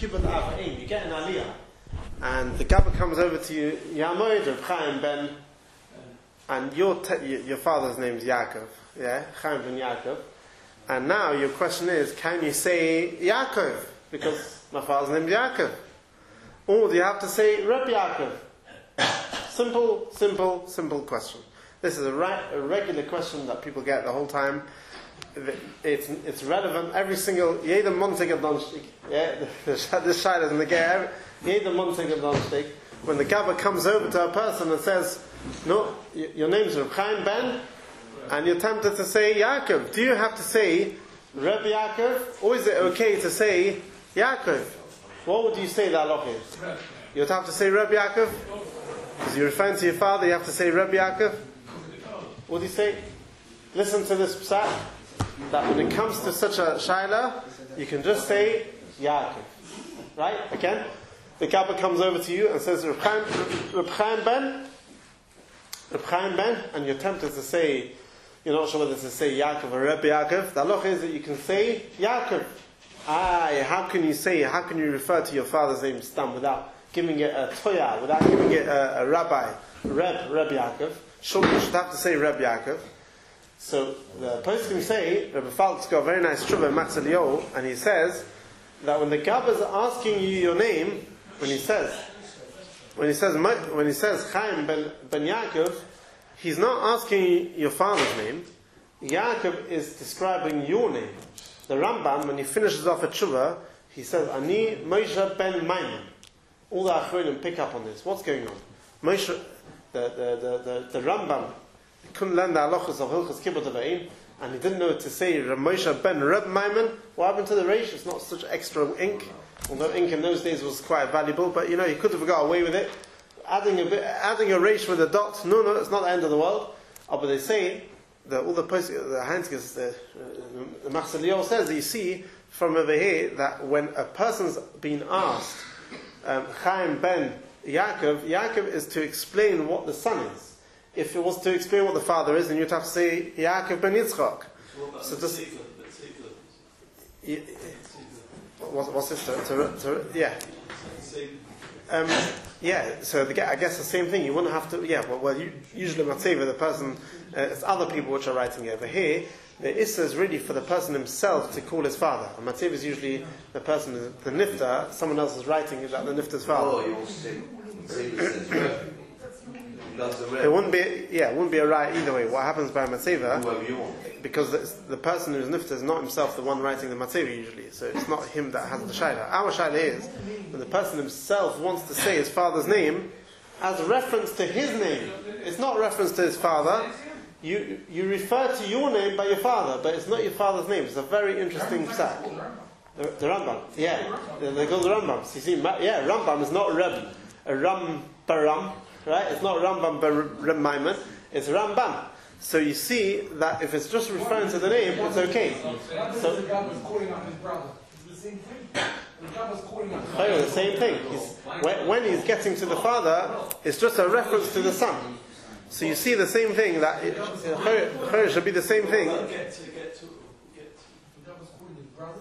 kibbutz avim. You get an aliyah, and the gabba comes over to you, Yamoid Reb Chaim ben, and your father's name is Yaakov, yeah, Chaim ben Yaakov, and now your question is, can you say Yaakov because my father's name is Yaakov, or do you have to say Reb Yaakov? Simple question. This is a regular question that people get the whole time. It's relevant every single jeder Montag at Donnerstag. Yeah, this shayla is in the gear. Jeder Montag at Donnerstag. When the gabba comes over to a person and says, "No, your name's Reb Chaim ben," and you're tempted to say Yaakov, do you have to say Reb Yaakov, or is it okay to say Yaakov? What would you say the halach is? You'd have to say Reb Yaakov because you're referring to your father. You have to say Reb Yaakov. What do you say? Listen to this psak. That when it comes to such a shayla, you can just say Yaakov. Right? Again, the gabba comes over to you and says Reb Chaim ben, and you're tempted to say, you're not sure whether to say Yaakov or Reb Yaakov. The halach is that you can say Yaakov. How can you refer to your father's name stam without giving it a toya, without giving it a rabbi, Reb Yaakov? Sure, you should have to say Reb Yaakov. So the poskim say, Rabbi Falk's got a very nice truvah in Matzah Liyahu, and he says that when the gabba is asking you your name, when he says Chaim ben Yaakov, he's not asking your father's name. Yaakov is describing your name. The Rambam, when he finishes off a truvah, he says, Ani Moshe ben Maimon. All the Achronim pick up on this. What's going on? Moshe, the Rambam couldn't learn the halachas of Hilchos Kibbutz Avim, and he didn't know to say Moshe ben Reb Maimon. What happened to the reish? It's not such extra ink, although ink in those days was quite valuable. But he could have got away with it. Adding a reish with a dot. No, it's not the end of the world. But they say that all the Heinzkes, the Matzah Liyahu says that you see from over here that when a person's been asked Chaim ben Yaakov is to explain what the son is. If it was to explain what the father is, then you'd have to say Yaakov ben Yitzchak. So just what's this? Yeah. So I guess the same thing. You wouldn't have to. Yeah. Well, usually Matzeva, the person, it's other people which are writing over here. The issa is really for the person himself to call his father. And Matzeva is usually the person, the nifta. Someone else is writing about the nifta's father. It wouldn't be a right either way. What happens by Matzeva, because the person who's nifta is not himself the one writing the Matzeva usually, so it's not him that has the shayla. Our shayla is when the person himself wants to say his father's name as a reference to his name. It's not reference to his father. You refer to your name by your father, but it's not your father's name. It's a very interesting psak. The Rambam, they go the Rambam. So you see, Rambam is not Reb, a Ram. Right? It's not Rambam Reb Maimon, it's Rambam. So you see that if it's just referring to the name, it's okay. So the Gabba is calling out his brother. It's the same thing. The Gabba is calling out his brother. The same thing. When he's getting to the father, it's just a reference to the son. So you see the same thing, that it should be the same thing. The Gabba is calling his brother.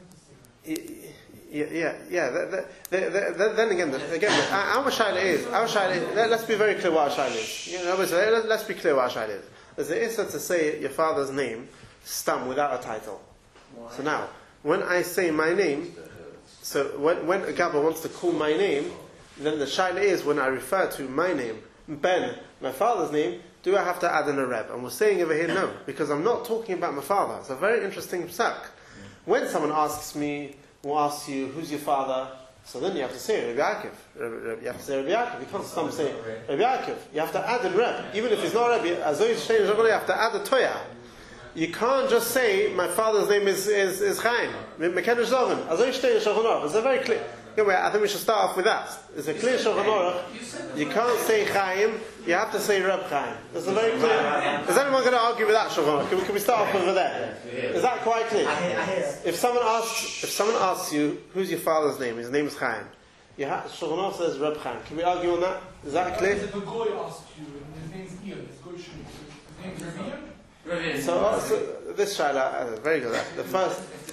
Then again, our shayla is. Let's be very clear what our shayla is. Let's be clear what our shayla is. There's the issa to say your father's name, stam, without a title. So now, when I say my name, so when a gabba wants to call my name, then the shayla is when I refer to my name, Ben, my father's name, do I have to add in a reb? And we're saying over here no, because I'm not talking about my father. It's a very interesting psak. When someone asks me, or asks you, who's your father? So then you have to say Reb Yaakov. You have to say Reb Yaakov. You can't stop say Reb Yaakov. You have to add in Reb. Even if it's not Reb, you have to add a toya. You can't just say, my father's name is Chaim. It's a very clear. I think we should start off with that. It's a clear Shulchan Aruch. You can't say Chaim, you have to say Reb Chaim. That's a very clear. Is anyone going to argue with that Shulchan Aruch? Can we start off over there? Is that quite clear? If someone asks you, who's your father's name? His name is Chaim. Shulchan Aruch says Reb Chaim. Can we argue on that? Is that clear? If a goy asks you, and his name's Ian, it's goy shul. His name's Revian? So this shayla, very good. The first.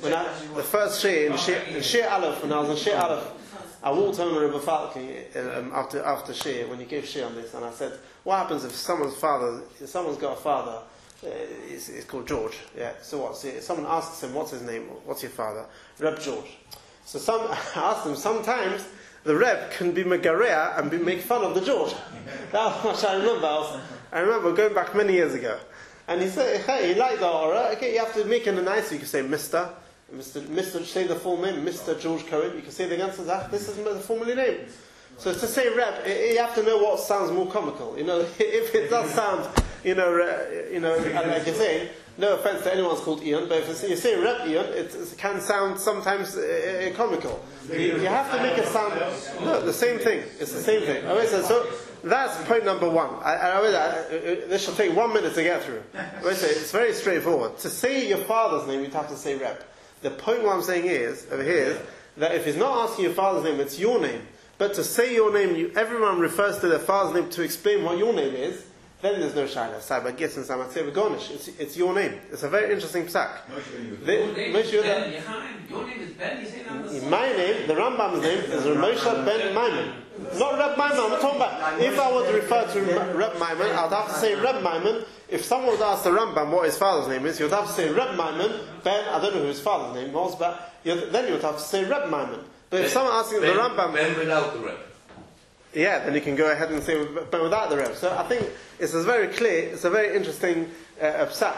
the first Shir in Shir Aleph, when I was in Shir Aleph, I walked home with Rebbe Falki after Shir, when he gave Shir on this, and I said, what happens if someone's got a father, it's called George, yeah, so what? So someone asks him, what's his name, what's your father? Reb George. So I asked him, sometimes the Reb can be Megarea and make fun of the George. That's what I remember. I remember going back many years ago. And he said, hey, you like the aura? Okay, you have to make it nice. You can say Mr. Say the full name, Mr. George Cohen. You can say the answer that this is the formerly name. So to say Reb, you have to know what sounds more comical. If it does sound, like you say, no offense to anyone who's called Ian, but if you say Reb Ian, it can sound sometimes comical. You have to make it sound, no, the same thing. It's the same thing. So that's point number one. This shall take 1 minute to get through. It's very straightforward. To say your father's name, you'd have to say Reb. The point what I'm saying is, over here, that if he's not asking your father's name, it's your name. But to say your name, everyone refers to their father's name to explain what your name is, then there's no shayla. Saba Gis and Sama Tzeva Gornish. It's your name. It's a very interesting psak. Your name is Ben, you say that? My name, the Rambam's name, is Ramosha Ben Maimon. Not Reb Maimon, I'm talking about. If I were to refer to Reb Maimon, I'd have to say Reb Maimon. If someone would ask the Rambam what his father's name is, you'd have to say Reb Maimon. Ben, I don't know who his father's name was, but then you would have to say Reb Maimon. But if someone asking the Rambam... Ben without the Reb. Yeah, then you can go ahead and say, but without the Reb. So I think it's very clear, it's a very interesting psak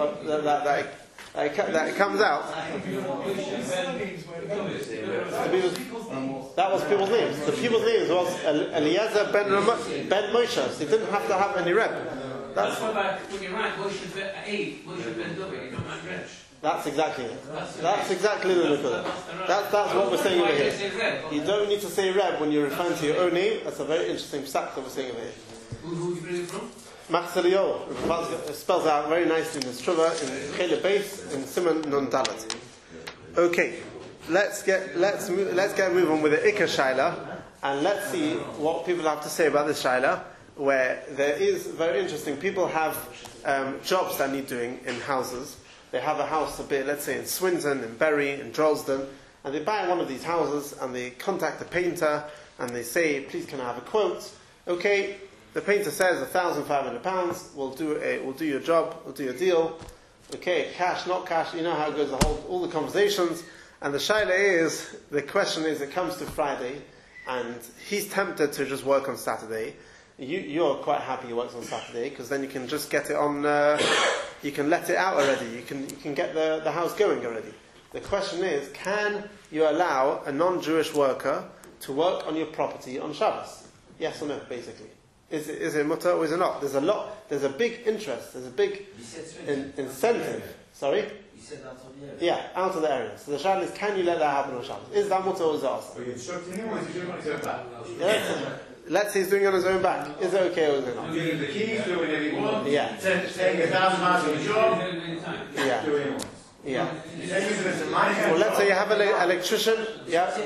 that comes out. That was people's names. The people's names was Eliezer ben Moshe. So he didn't have to have any Reb. That's why when you write Moshe ben David, you don't write Reb. That's exactly it. That's exactly the Nicola. That's what we're saying over here. You don't need to say Reb when you're referring to your own name. That's a very interesting psak that we're saying over here. Who you bring it from? Machzeliyahu. It spells out very nicely in his Truvah, in Chele Beis, in Simon Nun Dalet. Okay, let's get move on with the Ikar Shaila, and let's see what people have to say about this Shaila, where there is very interesting. People have jobs that need doing in houses. They have a house a bit, let's say in Swindon, in Bury, in Droylsden, and they buy one of these houses and they contact the painter and they say, please can I have a quote? Okay, the painter says £1,500, we'll do your job, we'll do your deal. Okay, cash, not cash, you know how it goes, all the conversations. And the question is, it comes to Friday and he's tempted to just work on Saturday. You're quite happy he works on Saturday because then you can just get it on. You can let it out already. You can get the house going already. The question is, can you allow a non-Jewish worker to work on your property on Shabbos? Yes or no? Basically, is it mutter or is it not? There's a big interest. There's a big incentive. Sorry. You said out of the area. Yeah, out of the area. So the shaila is, can you let that happen on Shabbos? Is that mutter or is it also? Are you instructing him or is he doing it himself? Let's say he's doing it on his own back. Is it okay or is it not? Giving the keys, doing whatever he wants. Yeah. Saying £1,000 on the job, Yeah. doing what he wants. Yeah. Then using it to my hand. Well, let's say you have an electrician. Yeah.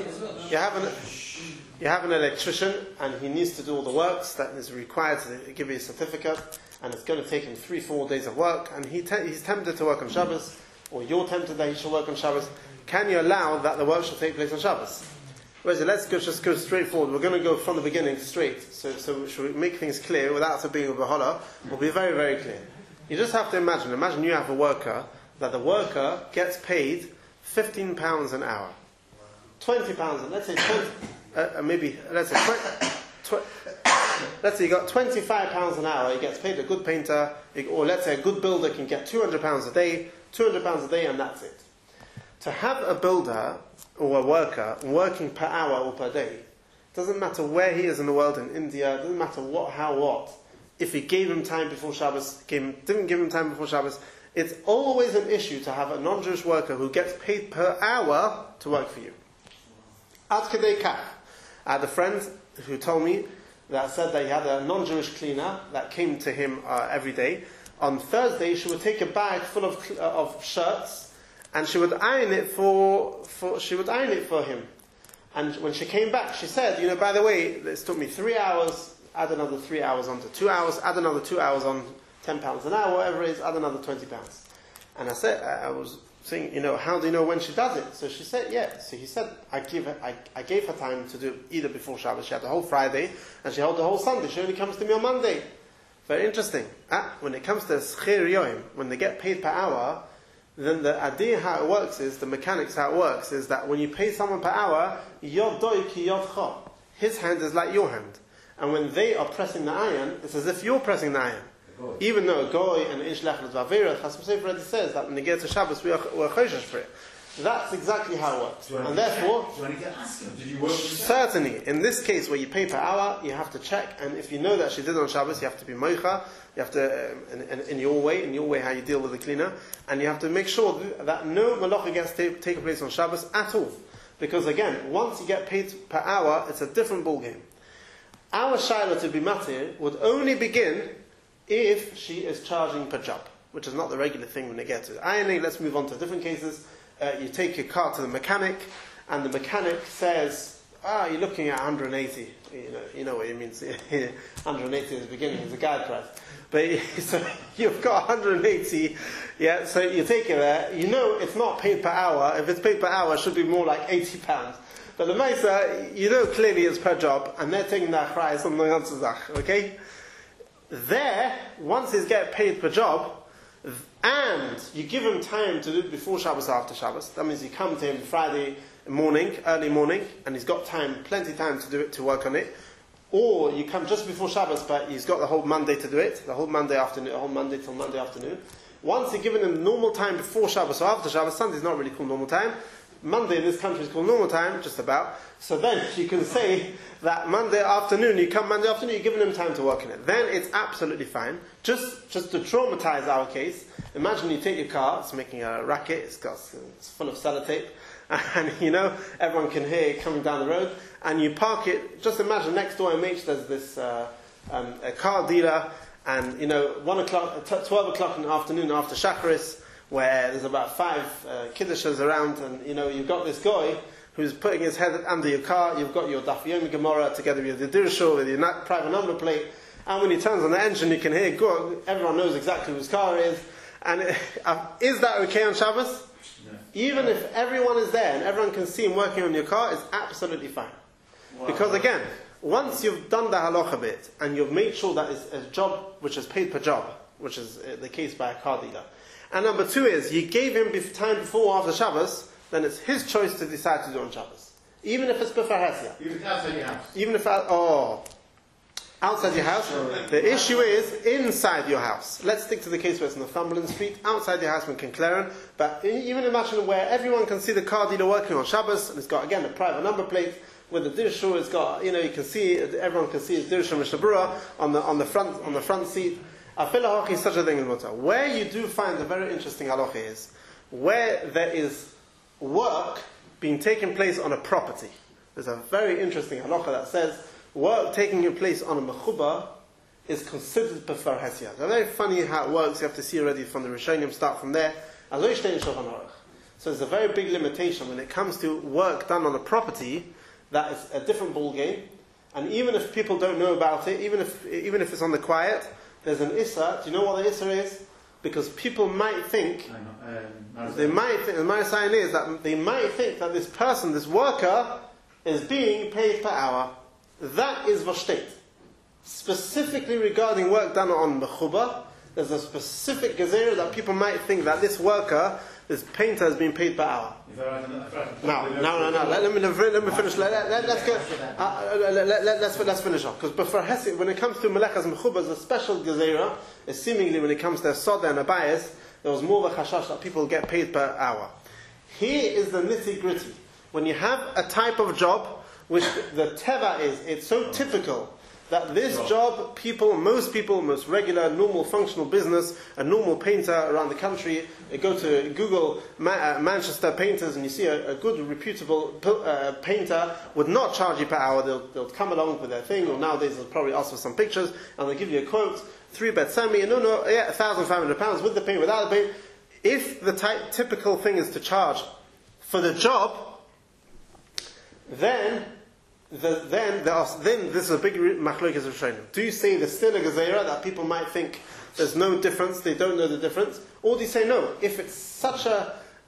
You have an electrician, and he needs to do all the works that is required to give you a certificate, and it's going to take him 3-4 days of work, and he's tempted to work on Shabbos, or you're tempted that he should work on Shabbos. Can you allow that the work should take place on Shabbos? Let's just go straight forward. We're going to go from the beginning straight. So should we make things clear without it being a bahala? We'll be very, very clear. You just have to imagine you have a worker, that the worker gets paid £15 an hour. £20, let's say 20, let's say you got £25 an hour, he gets paid. A good painter, or let's say a good builder can get £200 a day, and that's it. To have a builder or a worker working per hour or per day, doesn't matter where he is in the world, in India, doesn't matter what, if he gave him time before Shabbos, didn't give him time before Shabbos, it's always an issue to have a non-Jewish worker who gets paid per hour to work for you. Ad kedei kach. I had a friend who told me that said that he had a non-Jewish cleaner that came to him every day. On Thursday, she would take a bag full of shirts, and she would iron it for him. And when she came back, she said, by the way, this took me 3 hours. Add another 3 hours onto 2 hours. Add another 2 hours on £10 an hour, whatever it is. Add another £20. And I said, saying, how do you know when she does it? So she said, yeah. So he said, I gave her time to do either before Shabbos. She had the whole Friday, and she had the whole Sunday. She only comes to me on Monday. Very interesting. When it comes to Schir Yoim, when they get paid per hour, then the idea how it works is, the mechanics how it works is that when you pay someone per hour, Yod Doi ki Yod Cho. His hand is like your hand. And when they are pressing the iron, it's as if you're pressing the iron. Even though a goy and Ish Lech L'Zvavera, Chasam Sofer already says that when they get to Shabbos, we're Choshesh for it. That's exactly how it works. And therefore, certainly, in this case where you pay per hour, you have to check, and if you know that she did on Shabbos, you have to be moicha, you have to, in your way how you deal with the cleaner, and you have to make sure that no malacha gets taken place on Shabbos at all. Because again, once you get paid per hour, it's a different ballgame. Our shayla to be matir would only begin if she is charging per job, which is not the regular thing when they get to ironing. Let's move on to different cases. You take your car to the mechanic, and the mechanic says, you're looking at 180. You know what he means. 180 is the beginning, it's a guide price. But so you've got 180, yeah, so you take it there. It's not paid per hour. If it's paid per hour, it should be more like £80. But the Maisa, clearly it's per job, and they're taking that cry something else, okay? There, once he's get paid per job, and you give him time to do it before Shabbos or after Shabbos, that means you come to him Friday morning, early morning, and he's got plenty of time to do it, to work on it, or you come just before Shabbos, but he's got the whole Monday to do it, the whole Monday afternoon, the whole Monday till Monday afternoon. Once you've given him normal time before Shabbos or after Shabbos, Sunday's not really called normal time, Monday in this country is called normal time, just about. So then you can say that Monday afternoon, you're giving him time to work on it. Then it's absolutely fine. Just to traumatize our case, imagine you take your car, it's making a racket, it's full of sellotape, and everyone can hear it coming down the road, and you park it. Just imagine next door MH there's this a car dealer, and 1 o'clock, 12 o'clock in the afternoon after Shacharis, where there's about 5 kiddushes around, and you've got this guy who's putting his head under your car. You've got your Daf Yomi Gemara together with your Dirshur, with your private number plate, and when he turns on the engine, you can hear everyone knows exactly whose car it is. And is that okay on Shabbos? No. Even if everyone is there and everyone can see him working on your car, it's absolutely fine. Wow. Because again, once you've done the halacha bit and you've made sure that it's a job which is paid per job, which is the case by a car dealer. And number 2 is, you gave him time before or after Shabbos, then it's his choice to decide to do on Shabbos. Even if it's b'far Hesia. Even if outside your house. Even if outside your house. The issue is inside your house. Let's stick to the case where it's Northumberland Street, outside your house in Kinclaren. But even imagine where everyone can see the car dealer working on Shabbos, and it's got, again, a private number plate, with the dirshur, it's got, you can see, everyone can see his dirshur mishnah on the front seat. Afilah is such a thing in Mutar. Where you do find a very interesting halacha is where there is work being taken place on a property. There's a very interesting halacha that says work taking place on a mechuba is considered b'far Hesia. It's very funny how it works. You have to see already from the Rishonim, start from there. So there's a very big limitation when it comes to work done on a property. That is a different ball game. And even if people don't know about it, even if it's on the quiet, there's an Issa. Do you know what the Issa is? Because people might think, my sign is that they might think that this person, this worker, is being paid per hour. That is Vashtet. Specifically regarding work done on Mechuba, there's a specific gezerah that people might think that this worker, this painter, is being paid per hour. No. Let me finish. Let's finish off. Because when it comes to Melechas Mechuba, there's a special gezerah. Is seemingly when it comes to Soda and Abayas, there was more of a chashash that people get paid per hour. Here is the nitty gritty. When you have a type of job which the teva it's so typical that this job, most regular, normal, functional business, a normal painter around the country, go to Google Manchester painters and you see a good, reputable painter would not charge you per hour. They'll come along with their thing, or nowadays they'll probably ask for some pictures, and they'll give you a quote, 3-bed semi, £1,500 with the paint, without the paint. If the typical thing is to charge for the job, then this is a big machlokes of Rishonim. Do you say there's still a gezerah that people might think there's no difference, they don't know the difference? Or do you say no, if it's such a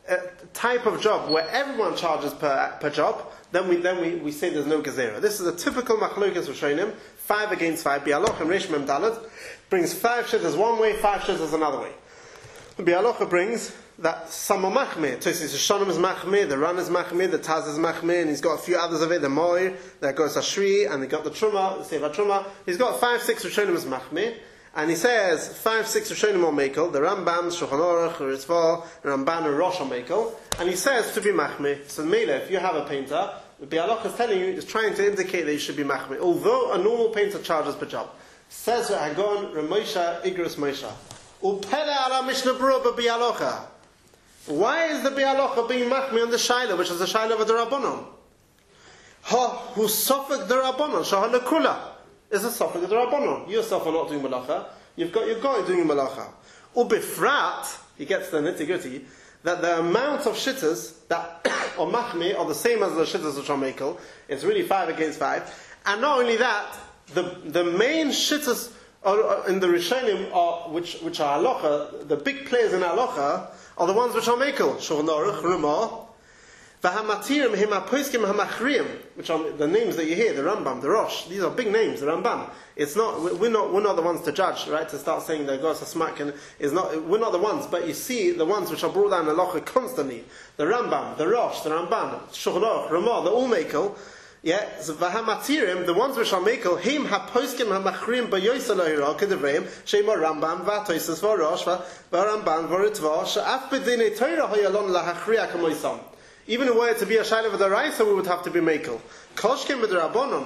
type of job where everyone charges per job, then we say there's no gezerah. This is a typical machlokas Rishonim, 5 against 5. Bialocha Reish Mem Dalet brings 5 shittas one way, 5 shittas another way. Bialocha brings that some are machmir. Tosis Shonim is machmir, the Ran is machmir, the Taz is machmir, and he's got a few others of it, the Moir, that goes Ashri, and he got the Truma, the Seva Truma. He's got 5, 6 Rishonim is machmir. And he says 5, 6 Rishonim are mekel. The Rambam, Shulchan Aruch, Rizval, Ramban, and Rosh are mekel. And he says to be machmir. So Mela, if you have a painter, the Bialoch is telling you, is trying to indicate that you should be machmir. Although a normal painter charges per job. Says Hagon, Ramosha, Igros Moshe. Upele ala Mishnah Berurah Bialocha. Why is the Bialocha being machmir on the Shaila, which is the Shaila of the Rabbanon? Ha, who suffered the Rabbanon, Shahal Kula. Is a suffer the Rabbanon. You yourself are not doing malacha. You've got your guy doing malacha. Ubifrat, he gets the nitty-gritty, that the amount of shittas that are machmi are the same as the shittas which are mekel. It's really 5 against 5. And not only that, the main shittas in the Rishonim are, which are halacha, the big players in halacha, are the ones which are mekel. Shulchan Aruch, Ramah, V'hamatirim him haposkim hamachriim, which are the names that you hear, the Rambam, the Rosh. These are big names, the Rambam. It's not, we're not the ones to judge, right? To start saying that Gosa Smak we're not the ones, but you see the ones which are brought down in halacha constantly. The Rambam, the Rosh, the Ramban, Shulchan Aruch, Ramah, they're all mekel. Yeah, so v'hamatirim, the ones which are mekel, him haposkim hamachriim b'yoysa lahira kedevreim shema Rambam v'atoises v'Rosh v'Ramban v'Ritva she'af b'dinei Torah hayalon lahachriya kamoisam. Even if we were to be a shayla of the Raisa, we would have to be mekel. Koshkim with the Rabbanon.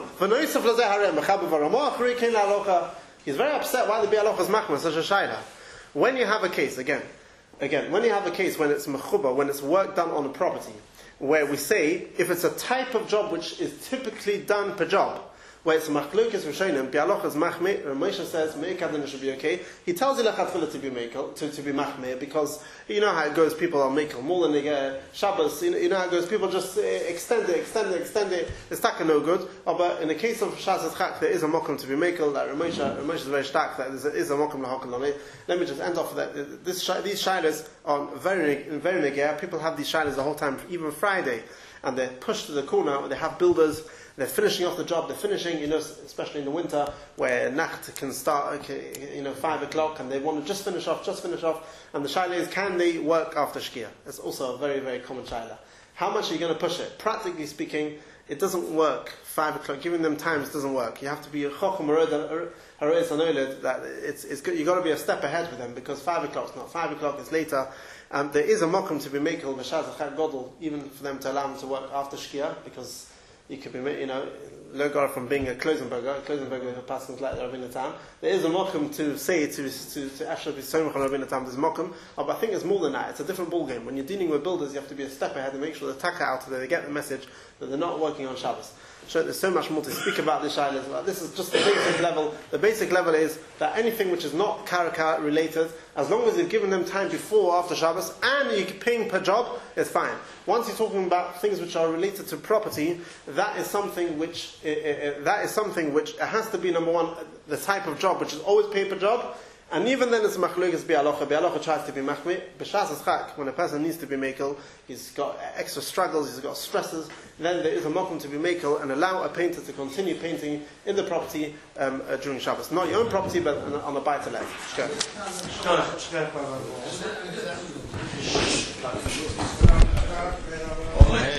He's very upset why the Bialoch is machmir such a shayla. When you have a case, again, when you have a case when it's mechuba, when it's work done on a property, where we say, if it's a type of job which is typically done per job, where it's machlokas Rishonim, Bialoch is machmir, Moshe says, meikadin should be okay. He tells you lechatfila to be mekel, to be machmir, because you know how it goes, people are mekel, more than they get Shabbos, you know how it goes, people just extend it, it's taka no good. But in the case of Shas Chak, there is a mokum to be mekel, that Moshe is very stark, that there is a mokum lahakal on it. Let me just end off with that. These shilas are very negaya. People have these shilas the whole time, even Friday, and they're pushed to the corner, they have builders, they're finishing off the job, especially in the winter, where Nacht can start, 5 o'clock, and they want to just finish off, and the shaila is, can they work after Shkia? It's also a very, very common shaila. How much are you going to push it? Practically speaking, it doesn't work. 5 o'clock, giving them times doesn't work. You have to be a chochem haroes anoled, that it's good. You've got to be a step ahead with them, because 5 o'clock is not 5 o'clock, it's later. There is a mokum to be mekel, b'shaz achar godel, even for them to allow them to work after Shkia, because you could be, Logar from being a Klosenberger who passes like the Rabbeinu Tam. There is a mokum to say to actually be so much on Rabbeinu Tam. There's mokum, but I think it's more than that. It's a different ballgame. When you're dealing with builders, you have to be a step ahead and make sure the taka out there, they get the message that they're not working on Shabbos. So there's so much more to speak about this shayla. But this is just the basic level. The basic level is that anything which is not karaka related, as long as you've given them time before or after Shabbos, and you're paying per job, it's fine. Once you're talking about things which are related to property, that is something which it has to be, number one, the type of job which is always paid per job. And even then it's machlokas bialocha. Bialocha tries to be machmir. B'shas chak, when a person needs to be mekel, he's got extra struggles, he's got stresses, then there is a mokum to be mekel and allow a painter to continue painting in the property during Shabbos. Not your own property, but on a buy-to-let. Go.